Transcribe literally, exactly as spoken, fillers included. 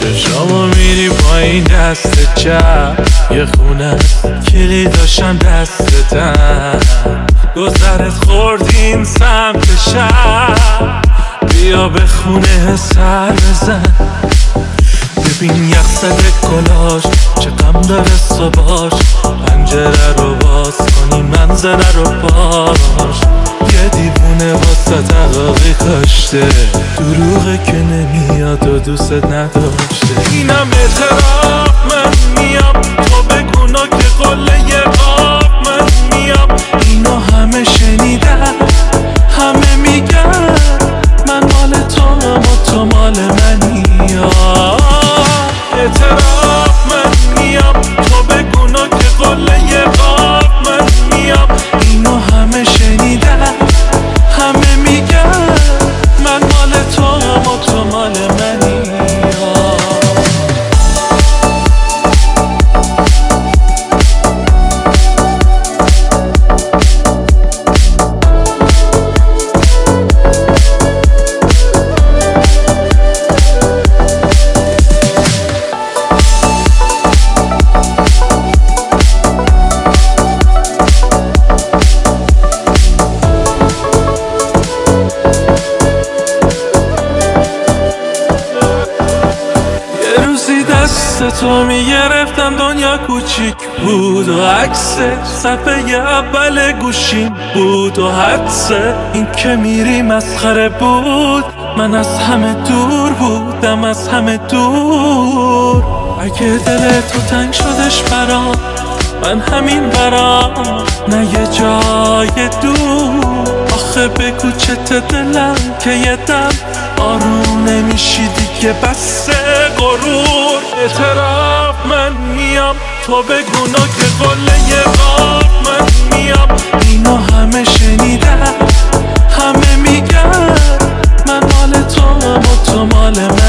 چشامو میری با این دست چپ یه خونه کلی داشتم دستتم گذرت خورد این سمت شب بیا به خونه سر بزن ببین یخصد کلاش چه غم داره صباش پنجره رو باز کنی منظره رو باش یه دیوونه واسه تقاقی کاشته دروغه که نمیاد و دوست نداشته اینم اعتراف من میام تو بگونا که قله یه آب من میام اینو همه شنیدن همه میگن من مال تو هم و تو مال منی اعتراف من میام تو بگونا که قله یه آب من میام اینو همه شنیدن همه میگن من مال تو هم و تو مال منی تو میگرفتم دنیا کوچیک بود و عکس صفحه اول گوشیم بود و حدس این که میری مسخره بود من از همه دور بودم از همه دور اگه دل تو تنگ شدش برام من همین برام نه یه جای دور آخه بگو چته دلم که یه دم آروم نمیشی دیگه بس غرور اعتراف من میام تو بگونا که قله یه آب من میام اینو همه شنیدن همه میگن من مال تو هم و تو مال من